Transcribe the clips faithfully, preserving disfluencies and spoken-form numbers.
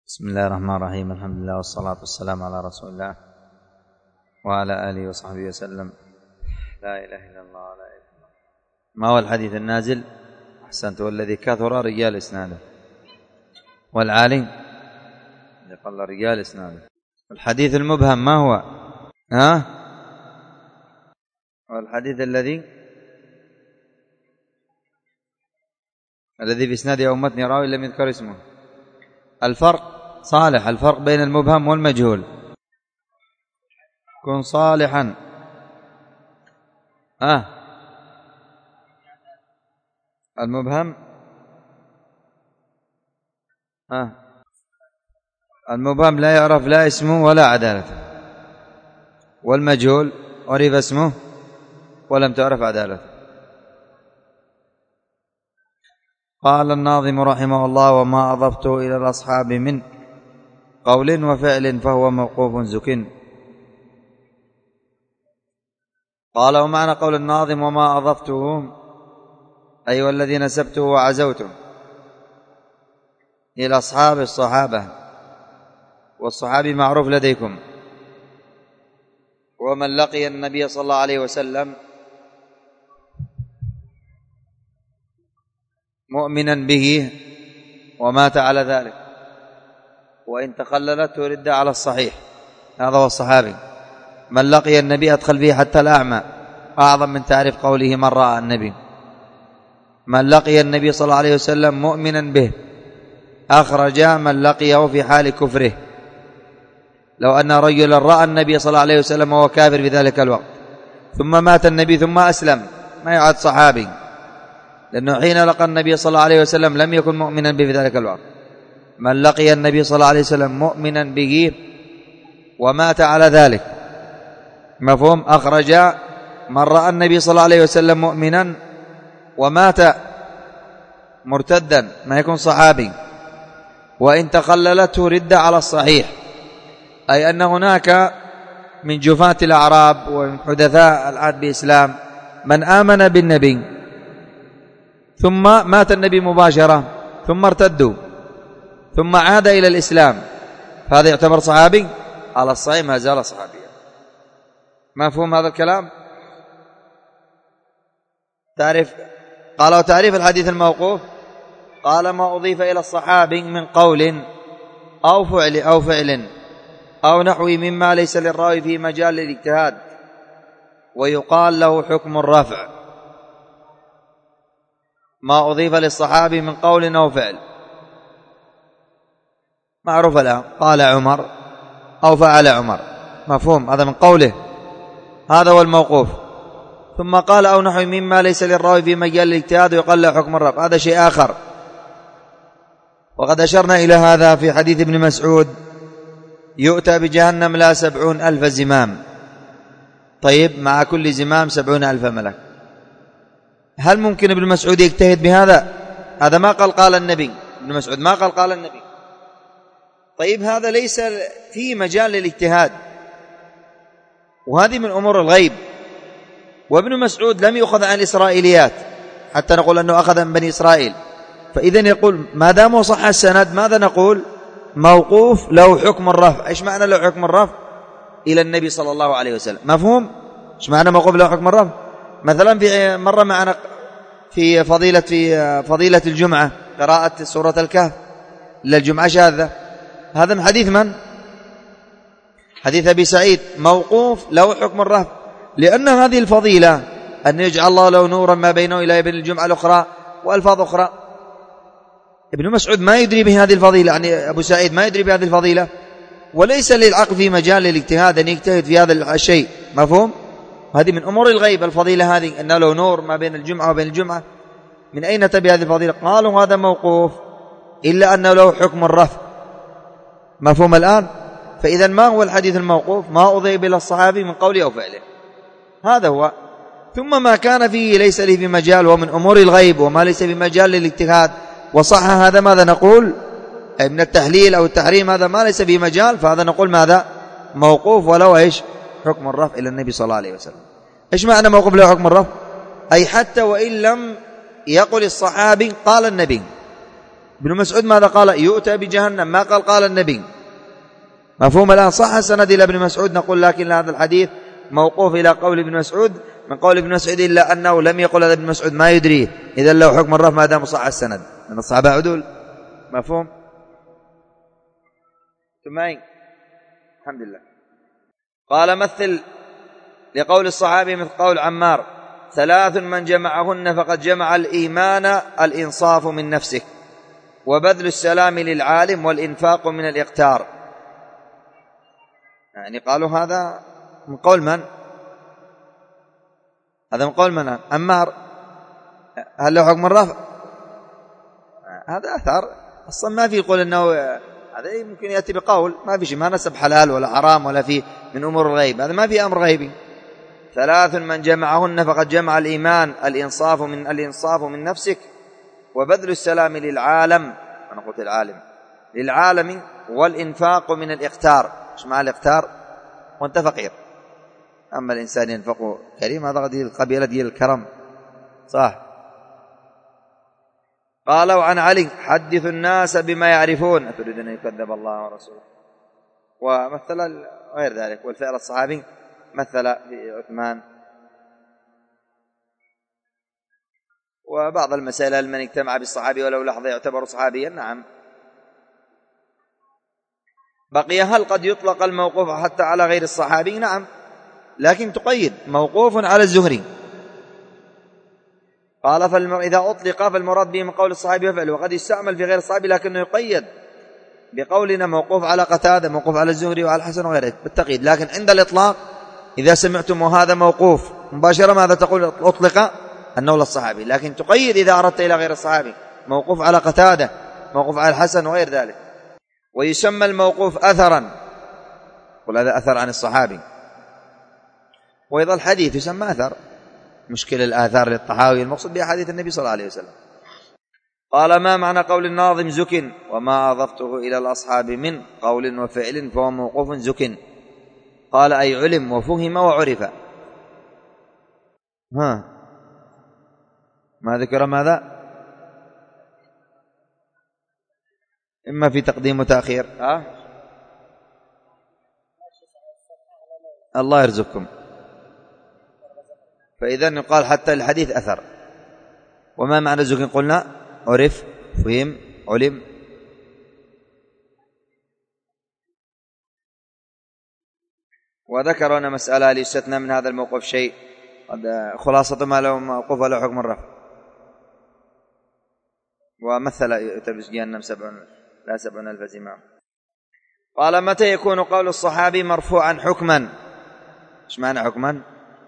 بسم الله الرحمن الرحيم. الحمد لله والصلاة والسلام على رسول الله وعلى آله وصحبه وسلم. لا إله إلا الله لا إله إلا الله. ما هو الحديث النازل؟ أحسنت. والذي كثر رجال إسناده، والعالي قل رجال إسناده. الحديث المبهم ما هو؟ ها؟ والحديث الذي الذي في إسناده أو متن راوي لم يذكر اسمه. الفرق صالح، الفرق بين المبهم والمجهول. كن صالحا. آه المبهم آه المبهم لا يعرف لا اسمه ولا عدالته، والمجهول عرف اسمه ولم تعرف عدالته. قال الناظم رحمه الله: وما أضفته إلى الأصحاب من قول وفعل فهو موقوف زك. قال: ومعنى قول الناظم وما أضفته أي والذي نسبته وعزوته إلى أصحاب الصحابة، والصحابي معروف لديكم، ومن لقي النبي صلى الله عليه وسلم مؤمنا به ومات على ذلك، وإن تخللت رد على الصحيح. هذا هو الصحابي. من لقي النبي أدخل به حتى الأعمى، أعظم من تعريف قوله من رأى النبي. من لقي النبي صلى الله عليه وسلم مؤمنا به أخرج من لقيه في حال كفره. لو أن رجلا رأى النبي صلى الله عليه وسلم وهو كافر في ذلك الوقت، ثم مات النبي ثم أسلم، ما يعد صحابي، لأنه حين لقى النبي صلى الله عليه وسلم لم يكن مؤمنا به في ذلك الوقت. من لقي النبي صلى الله عليه وسلم مؤمنا به ومات على ذلك، مفهوم؟ أخرج من رأى النبي صلى الله عليه وسلم مؤمنا ومات مرتدا، ما يكون صحابي. وإن تخللته رد على الصحيح، أي أن هناك من جفاة الأعراب ومن حدثاء العهد بإسلام من آمن بالنبي ثم مات النبي مباشرة ثم ارتدوا ثم عاد إلى الإسلام، فهذا يعتبر صحابي؟ على الصحيح ما زال صحابيا. مفهوم هذا الكلام؟ تعرف قال: وتعريف الحديث الموقوف قال: ما أضيف إلى الصحابي من قول أو فعل أو فعل أو نحو مما ليس للراوي في مجال الاجتهاد، ويقال له حكم الرفع. ما أضيف للصحابي من قول أو فعل معروف له، قال عمر أو فعل عمر، مفهوم؟ هذا من قوله، هذا هو الموقوف. ثم قال أو نحو مما ليس للراوي في مجال الاجتهاد ويقال له حكم الرفع، هذا شيء آخر. وقد أشرنا إلى هذا في حديث ابن مسعود: يؤتى بجهنم لا سبعون ألف زمام، طيب مع كل زمام سبعون ألف ملك. هل ممكن ابن مسعود يجتهد بهذا؟ هذا ما قال قال النبي، ابن مسعود ما قال قال النبي. طيب هذا ليس في مجال للاجتهاد، وهذه من أمور الغيب. وابن مسعود لم يأخذ عن الإسرائيليات حتى نقول أنه أخذ من بني إسرائيل. فإذن يقول ما دام صح السند ماذا نقول؟ موقوف له حكم الرفع. إيش معنى له حكم الرفع؟ إلى النبي صلى الله عليه وسلم، مفهوم؟ إيش معنى موقوف له حكم الرفع؟ مثلا في مرة معنا في فضيلة في فضيلة الجمعة قراءة سورة الكهف للجمعة شاذة، هذا من حديث من؟ حديث أبي سعيد، موقوف له حكم الرفع، لأن هذه الفضيلة أن يجعل الله له نورا ما بينه إلى ابن الجمعة الأخرى وألفاظ أخرى. ابن مسعود ما يدري بهذه الفضيلة، يعني أبو سعيد ما يدري بهذه الفضيلة، وليس للعقل في مجال الاجتهاد أن يجتهد في هذا الشيء، مفهوم؟ هذه من أمور الغيب الفضيلة هذه، أن له نور ما بين الجمعة وبين الجمعة. من أين تبي هذه الفضيلة؟ قالوا هذا موقوف، إلا أنه له حكم الرفع، مفهوم الآن؟ فإذا ما هو الحديث الموقوف؟ ما أضيف إلى الصحابي من قوله أو فعله، هذا هو. ثم ما كان فيه ليس له في مجال ومن أمور الغيب وما ليس في مجال للاجتهاد وصح هذا، ماذا نقول؟ أي من التحليل أو التحريم، هذا ما ليس في مجال، فهذا نقول ماذا؟ موقوف ولو إيش؟ حكم الرفع إلى النبي صلى الله عليه وسلم. إيش معنى موقوف له حكم الرفع؟ أي حتى وإن لم يقل الصحابي قال النبي، ابن مسعود ماذا قال؟ يؤتى بجهنم، ما قال قال النبي. مفهوم الآن؟ صح السند إلى ابن مسعود نقول، لكن هذا الحديث موقوف إلى قول ابن مسعود، من قول ابن مسعود إلا أنه لم يقل هذا ابن مسعود ما يدريه، إذا له حكم الرفع ما دام صح السند من الصحابة عدول. مفهوم؟ معي؟ الحمد لله. قال مثل لقول الصحابي مثل قول عمار: ثلاث من جمعهن فقد جمع الإيمان الإنصاف من نفسك، وبذل السلام للعالم، والإنفاق من الإقتار. يعني قالوا هذا من قول من؟ هذا من قول من؟ عمار. هل له حكم الرفع؟ هذا أثر أصلا ما في يقول أنه هذا يمكن يأتي بقول، ما في شيء، ما نسب حلال ولا حرام ولا في من أمور الغيب، هذا ما في أمر غيبي. ثلاث من جمعهن فقد جمع الإيمان الإنصاف من الإنصاف من نفسك، وبذل السلام للعالم، أنا قلت العالم للعالم، والإنفاق من الإقتار. إيش معنى الإقتار؟ وأنت فقير، أما الإنسان ينفق كريم، هذا قد القبيلة دي الكرم، صح. قالوا عن علي: حدث الناس بما يعرفون، أتريد أن يكذب الله ورسوله. ومثل غير ذلك، والفعل الصحابي مثل في عثمان. وبعض المسائل: من اجتمع بالصحابي ولو لحظة يعتبر صحابيا؟ نعم. بقي: هل قد يطلق الموقوف حتى على غير الصحابي؟ نعم، لكن تقيد: موقوف على الزهري. قال: فإذا أطلق فالمراد به من قول الصحابي يفعل، وقد يستعمل في غير الصحابي لكنه يقيد بقولنا موقوف على قتادة، موقوف على الزهري وعلى الحسن وغيره بالتقييد. لكن عند الإطلاق إذا سمعتم وهذا موقوف مباشرة ماذا تقول؟ أطلق أنه للصحابي، لكن تقيد إذا أردت إلى غير الصحابي: موقوف على قتادة، موقوف على الحسن وغير ذلك. ويسمى الموقوف أثرا، وهذا أثر عن الصحابي. وإذا الحديث يسمى أثر. مشكلة الآثار للطحاوي المقصود بها حديث النبي صلى الله عليه وسلم. قال: ما معنى قول الناظم زك وما أضفته إلى الأصحاب من قول وفعل فهو موقوف زك؟ قال: أي علم وفهم وعرف. ها ما ذكر ماذا؟ إما في تقديم وتأخير. ها الله يرزقكم. فإذا يقال حتى الحديث أثر. وما معنى زك؟ قلنا عرف، فهم، علم. وذكر أن مسألة ليستثنى من هذا الموقف شيء، خلاصة ما له موقوف له حكم الرفع. ومثل يتبس جهنم سبعون لا سبعون ألف زمام. قال: متى يكون قول الصحابي مرفوعا حكما؟ ايش معنى حكما؟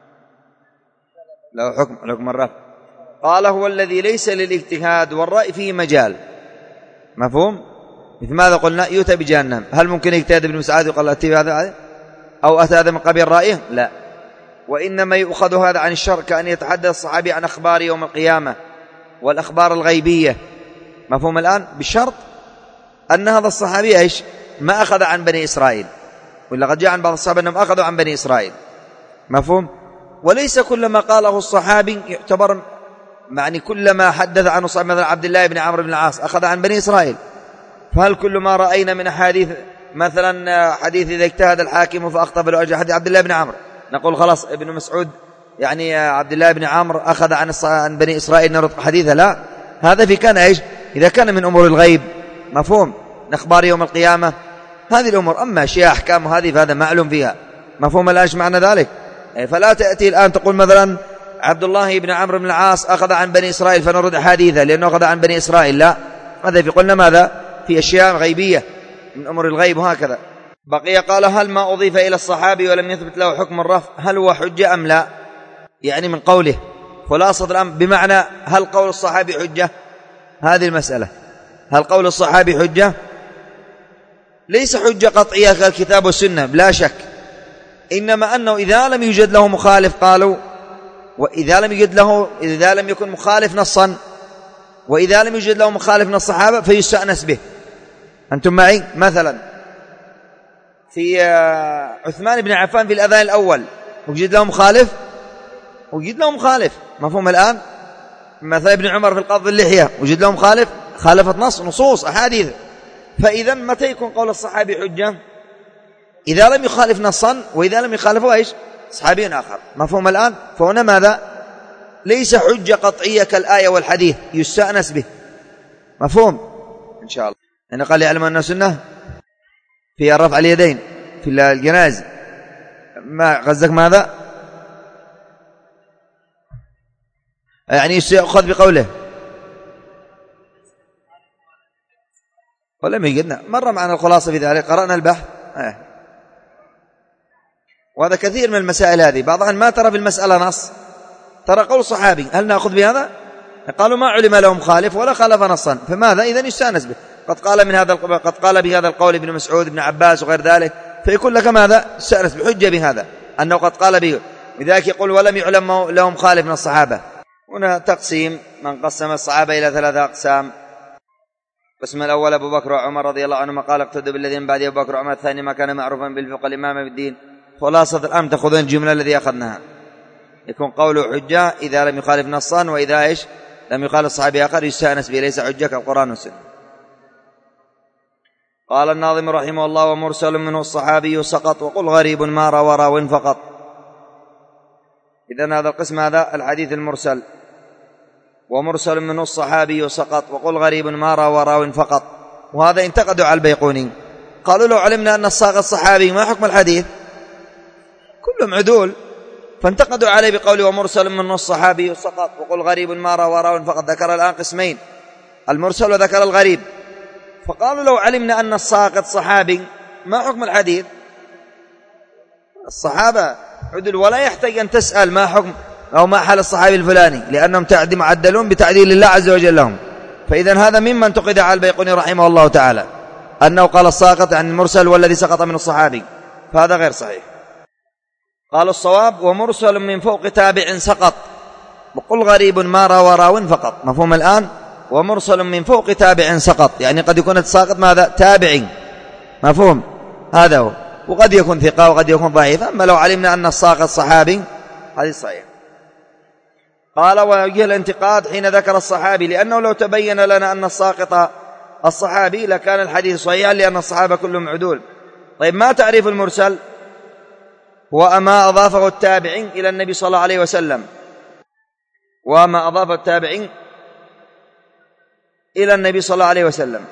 له حكم حكم الرفع. قال: هو الذي ليس للاجتهاد والرأي فيه مجال. مفهوم؟ مثل ماذا قلنا؟ يؤتى بجهنم، هل ممكن يجتهد ابن مسعود ويقول أتي هذا أو أتى هذا من قبيل رأيه؟ لا. وإنما يؤخذ هذا عن الشرع، كأن يتحدث الصحابي عن أخبار يوم القيامة والأخبار الغيبية. مفهوم الآن؟ بشرط أن هذا الصحابي إيش؟ ما أخذ عن بني إسرائيل، ولا قد جاء عن بعض الصحابة أنهم أخذوا عن بني إسرائيل. مفهوم؟ وليس كل ما قاله الصحابي يعتبر، معني كل ما حدث عنه صحابي مثلا عبد الله بن عمرو بن العاص أخذ عن بني إسرائيل. فهل كل ما رأينا من حديث مثلا حديث إذا اجتهد الحاكم فأخطأ فله أجر حديث عبد الله بن عمرو نقول خلاص ابن مسعود يعني عبد الله بن عمرو أخذ عن عن بني إسرائيل نرد حديثه؟ لا، هذا في كان إيش؟ إذا كان من أمور الغيب. مفهوم؟ أخبار يوم القيامة هذه الأمور. أما أشياء أحكام هذه فهذا معلوم فيها. مفهوم الآن إيش معنى ذلك؟ فلا تأتي الآن تقول مثلا عبد الله بن عمرو بن العاص أخذ عن بني إسرائيل فنرد حديثه لأنه أخذ عن بني إسرائيل. لا، هذا في قلنا ماذا؟ في أشياء غيبية من أمور الغيب. وهكذا بقي. قال: هل ما أضيف إلى الصحابي ولم يثبت له حكم الرفع هل هو حجة أم لا؟ يعني من قوله خلاصة الأمر، بمعنى هل قول الصحابي حجة؟ هذه المسألة، هل قول الصحابي حجة؟ ليس حجة قطعية كالكتاب والسنة بلا شك، إنما أنه إذا لم يوجد له مخالف قالوا، وإذا لم يوجد له إذا لم يكن مخالف نصا، وإذا لم يوجد له مخالف من الصحابة فيستأنس به. أنتم معي؟ مثلا في عثمان بن عفان في الأذان الأول وجد له مخالف، وجد له مخالف. مفهوم الآن؟ مثلا ابن عمر في القبض اللحية وجد له مخالف، خالفت نص نصوص أحاديث. فإذا متى يكون قول الصحابي حجة؟ إذا لم يخالف نصا، وإذا لم يخالفه إيش؟ صحابي آخر. مفهوم الآن؟ فهنا ماذا؟ ليس حجة قطعية كالآية والحديث يستأنس به. مفهوم؟ إن شاء الله. هنا قال يعلم أن السنة في رفع اليدين في الجنائز. ما قصدك ماذا؟ يعني يأخذ بقوله ولم يجدنا مرة معنا الخلاصة في ذلك، قرأنا البحث آه. وهذا كثير من المسائل هذه، بعضها ما ترى في المسألة نص، ترى قول صحابي، هل نأخذ بهذا؟ قالوا ما علم لهم خالف ولا خالف نصا، فماذا إذن يستانس به؟ قد قال من هذا قد قال بهذا القول ابن مسعود ابن عباس وغير ذلك، فيكون لك ماذا؟ يستانس بحجة بهذا أنه قد قال به. لذلك يقول ولم يعلم لهم خالف من الصحابة. هنا تقسيم، من قسم الصحابة إلى ثلاثة أقسام. القسم الأول أبو بكر وعمر رضي الله عنهما قال اقتدوا بالذين بعد أبو بكر وعمر. الثاني ما كان معروفا بالفقه الإمام بالدين. خلاصة الأمر تأخذون الجملة الذي أخذناها، يكون قوله حجة إذا لم يخالف نصا، وإذا إيش لم يخالف الصحابي آخر يستأنس به، ليس حجة كالقرآن والسنة. قال الناظم رحمه الله ومرسل منه الصحابي سقط، وقل غريب ما روى راو فقط. إذن هذا القسم هذا الحديث المرسل، ومرسل منه الصحابي سقط، وقل غريب ما روى راو فقط. وهذا انتقدوا على البيقوني، قالوا لو علمنا أن الساقط صحابي ما حكم الحديث؟ كلهم عدول، فانتقدوا عليه بقوله ومرسل منه الصحابي سقط، وقل غريب ما روى راو فقط. ذكر الآن قسمين، المرسل وذكر الغريب، فقالوا لو علمنا أن الساقط صحابي ما حكم الحديث؟ الصحابة عدل، ولا يحتاج أن تسأل ما حكم أو ما حال الصحابي الفلاني، لأنهم معدلون بتعديل الله عز وجل لهم. فإذا هذا ممن انتقد على البيقوني رحمه الله تعالى أنه قال الساقط عن المرسل والذي سقط من الصحابي، فهذا غير صحيح. قال الصواب ومرسل من فوق تابع سقط، وقل غريب ما روى راو فقط. مفهوم الآن؟ ومرسل من فوق تابع سقط، يعني قد يكون الساقط ماذا؟ تابعي. مفهوم؟ هذا هو، وقد يكون ثقة وقد يكون ضعيف. أما لو علمنا أن الساقط صحابي هذه صحيح. قال ويجه الانتقاد حين ذكر الصحابي، لأنه لو تبين لنا أن الساقط الصحابي لكان الحديث صحيحا، لأن الصحابة كلهم عدول. طيب ما تعريف المرسل؟ هو ما أضافه التابعين إلى النبي صلى الله عليه وسلم، وما أضافه التابعين إلى النبي صلى الله عليه وسلم.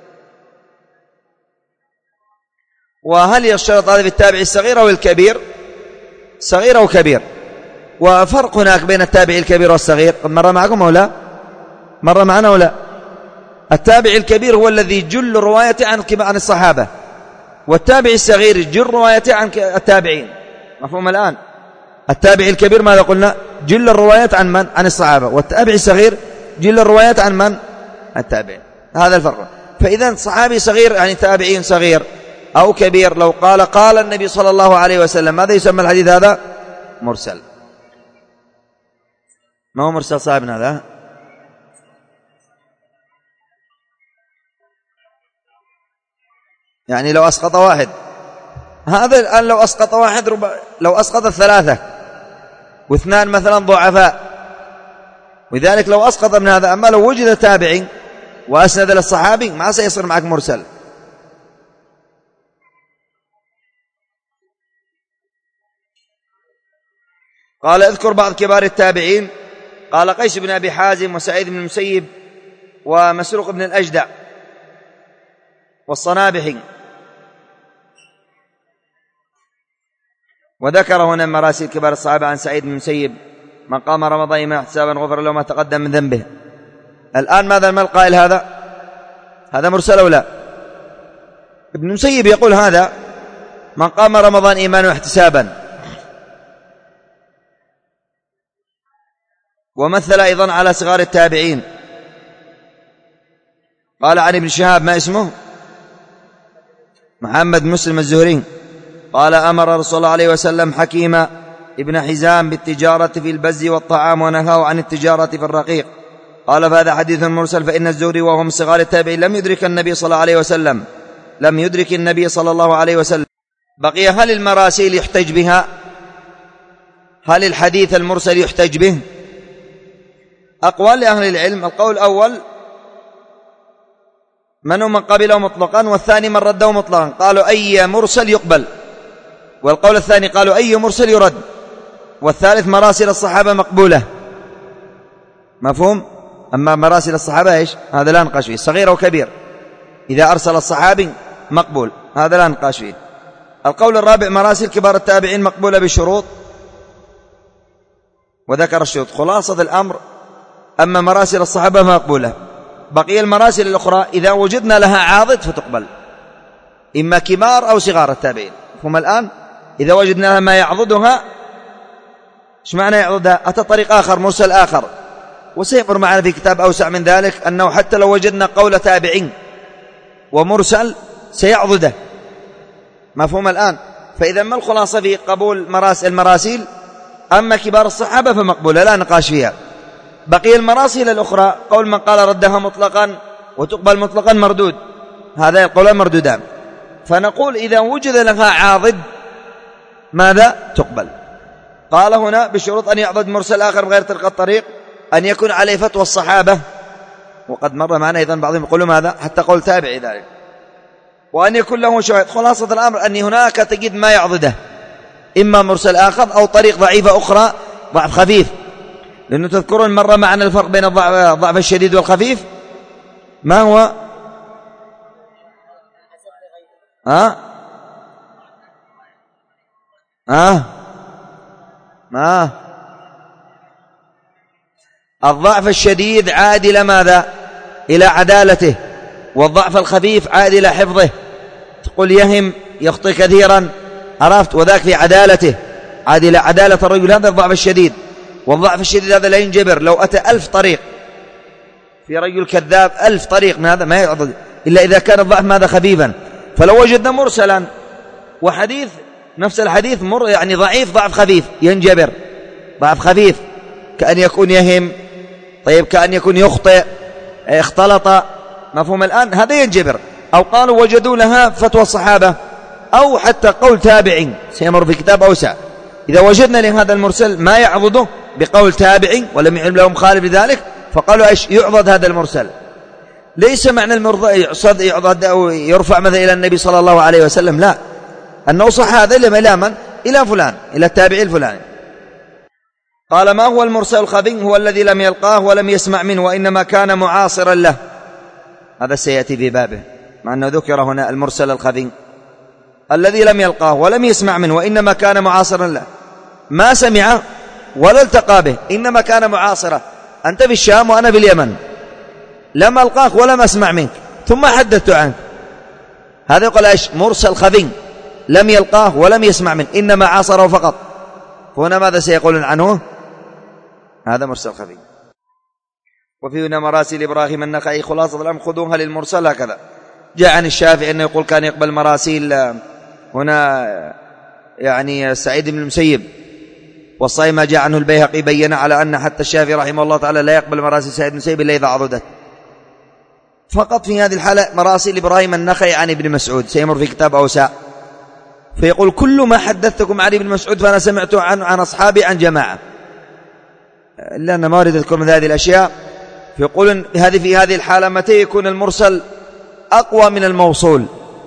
وهل يشترط هذا في التابع الصغير أو الكبير؟ صغير أو كبير؟ وفرق هناك بين التابع الكبير والصغير، قد مر معكم أو لا؟ مر معنا أو لا؟ التابع الكبير هو الذي جل روايته عن عن الصحابة، والتابع الصغير جل روايته عن التابعين. مفهوم الآن؟ التابع الكبير ماذا قلنا؟ جل الروايات عن من؟ عن الصحابة، والتابع الصغير جل الروايات عن من؟ التابعين. هذا الفرق. فإذا صحابي صغير يعني تابعين صغير أو كبير، لو قال قال النبي صلى الله عليه وسلم، ماذا يسمى الحديث هذا؟ مرسل. ما هو مرسل صاحبنا هذا؟ يعني لو أسقط واحد، هذا الآن لو أسقط واحد رب... لو أسقط الثلاثة واثنان مثلا ضعفاء، ولذلك لو أسقط من هذا. أما لو وجد تابعي وأسند للصحابي ما سيصير معك مرسل. قال اذكر بعض كبار التابعين. قال قيس بن أبي حازم وسعيد بن المسيب ومسروق بن الأجدع والصنابحي. وذكر هنا مراسيل كبار الصحابة عن سعيد بن المسيب من قام رمضان إيمانا واحتسابا غفر له ما تقدم من ذنبه. الآن ماذا ما القائل هذا؟ هذا مرسل أو لا؟ ابن المسيب يقول هذا من قام رمضان إيمانا واحتسابا. ومثل أيضا على صغار التابعين، قال عن ابن شهاب ما اسمه؟ محمد مسلم الزهري، قال أمر رسول الله عليه وسلم حكيم ابن حزام بالتجارة في البز والطعام ونهاه عن التجارة في الرقيق. قال فهذا حديث مرسل، فإن الزهري وهو من صغار التابعين لم يدرك النبي صلى الله عليه وسلم لم يدرك النبي صلى الله عليه وسلم. بقي هل المراسيل يحتج بها؟ هل الحديث المرسل يحتج به؟ أقوال لأهل العلم. القول الأول من هو من قبله مطلقا، والثاني من رده مطلقا. قالوا أي مرسل يقبل، والقول الثاني قالوا أي مرسل يرد، والثالث مراسل الصحابة مقبولة. مفهوم؟ أما مراسل الصحابة إيش؟ هذا لا نقاش فيه، صغير أو كبير، إذا أرسل الصحابي مقبول، هذا لا نقاش فيه. القول الرابع مراسل كبار التابعين مقبولة بشروط، وذكر الشروط. خلاصة الأمر أما مراسل الصحابة مقبولة، بقي المراسل الأخرى إذا وجدنا لها عاضد فتقبل، إما كبار أو صغار التابعين. هم الآن إذا وجدنا لها ما يعضدها، إيش معنى يعضدها؟ أتى طريق آخر مرسل آخر، وسيمر معنا في كتاب أوسع من ذلك أنه حتى لو وجدنا قول تابعين ومرسل سيعضده. مفهوم الآن؟ فإذا ما الخلاصة في قبول مراسل المراسيل؟ أما كبار الصحابة فمقبولة لا نقاش فيها. بقي المراسيل الأخرى قول من قال ردها مطلقا وتقبل مطلقا مردود، هذا القولان مردودان. فنقول إذا وجد لها عاضد ماذا؟ تقبل. قال هنا بشروط أن يعضد مرسل آخر بغير طريق الطريق، أن يكون عليه فتوى الصحابة، وقد مر معنا أيضا بعضهم يقولوا ماذا؟ حتى قول تابعي ذلك، وأن يكون له شاهد. خلاصة الأمر أن هناك تجد ما يعضده، إما مرسل آخر أو طريق ضعيفة أخرى، ضعف خفيف. لأنه تذكرون مرة معنا الفرق بين الضعف الشديد والخفيف، ما هو؟ ها؟ ها؟ ما الضعف الشديد عاد إلى ماذا؟ إلى عدالته، والضعف الخفيف عاد إلى حفظه. تقول يهم يخطئ كثيرا، عرفت، وذاك في عدالته، عاد إلى عدالة الرجل، هذا الضعف الشديد. والضعف الشديد هذا لا ينجبر، لو أتى ألف طريق في رجل كذاب، ألف طريق من هذا ما يعضد إلا إذا كان الضعف ماذا؟ خفيفا. فلو وجدنا مرسلا وحديث نفس الحديث مر يعني ضعيف ضعف خفيف، ينجبر ضعف خفيف، كأن يكون يهم، طيب كأن يكون يخطئ، اختلط. مفهوم الآن؟ هذا ينجبر. أو قالوا وجدوا لها فتوى الصحابة، أو حتى قول تابع سيمر في كتاب أوسع. إذا وجدنا لهذا المرسل ما يعضده بقول تابع ولم يعلم له مخالف لذلك، فقالوا إيش؟ يعضد هذا المرسل. ليس معنى المرضى يعصد يعضد أو يرفع مثلا إلى النبي صلى الله عليه وسلم، لا، أنه صح هذا إلى من؟ إلى فلان، إلى التابعي الفلاني. قال ما هو المرسل الخفي؟ هو الذي لم يلقاه ولم يسمع منه وإنما كان معاصرا له. هذا سيأتي في بابه، مع أنه ذكر هنا المرسل الخفي الذي لم يلقاه ولم يسمع منه وإنما كان معاصرا له، ما سمع ولا التقى به، إنما كان معاصرة. أنت في الشام وأنا في اليمن، لم ألقاك ولم أسمع منك ثم حدثت عنك، هذا يقول إيش؟ مرسل خفي، لم يلقاه ولم يسمع منه إنما عاصره فقط. فهنا ماذا سيقولون عنه؟ هذا مرسل خفي. وفي هنا مراسل إبراهيم النخعي. خلاصة الأمر خذوها للمرسل هكذا. جاء عن الشافعي أنه يقول كان يقبل مراسيل هنا يعني سعيد بن المسيب، والصحيح ما جاء عنه البيهقي بين على أن حتى الشافعي رحمه الله تعالى لا يقبل مراسيل سعيد بن المسيب إلا إذا عضدت. فقط في هذه الحالة مراسيل إبراهيم النخعي عن ابن مسعود سيمر في كتاب أوسع، فيقول كل ما حدثتكم عن ابن مسعود فأنا سمعته عن, عن أصحابي عن جماعة، إلا أن ما أريد أذكر من هذه الأشياء. فيقول هذه في هذه الحالة متى يكون المرسل أقوى من الموصول؟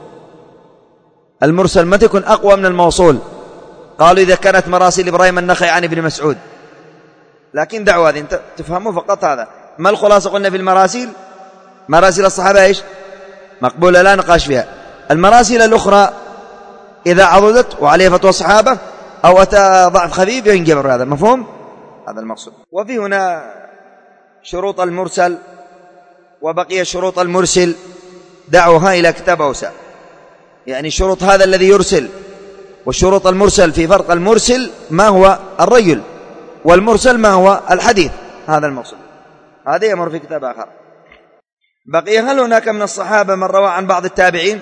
المرسل متى يكون أقوى من الموصول؟ قالوا إذا كانت مراسل إبراهيم النخعي عن ابن مسعود. لكن دعوة هذه أنت تفهموا فقط هذا. ما الخلاصة؟ قلنا في المراسيل مراسل الصحابة إيش؟ مقبولة لا نقاش فيها. المراسل الأخرى إذا عضدت وعليه فتوى الصحابة أو أتى ضعف خفيف ينجبر، هذا مفهوم؟ هذا المقصود. وفي هنا شروط المرسل، وبقي شروط المرسل دعوها إلى كتاب أوسع، يعني شروط هذا الذي يرسل وشروط المرسل. في فرق المرسل ما هو الرجل، والمرسل ما هو الحديث، هذا المقصود. هذا يمر في كتاب آخر. بقي هل هناك من الصحابة من روى عن بعض التابعين؟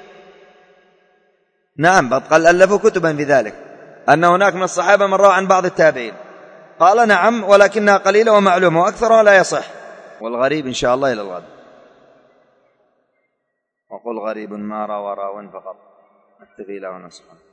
نعم، قد ألفوا كتبا في ذلك، أن هناك من الصحابة من روى عن بعض التابعين. قال نعم، ولكنها قليلة ومعلومة وأكثرها لا يصح. والغريب إن شاء الله إلى الغد. وقل غريب ما روى راو فقط. نكتفي له ونصحه.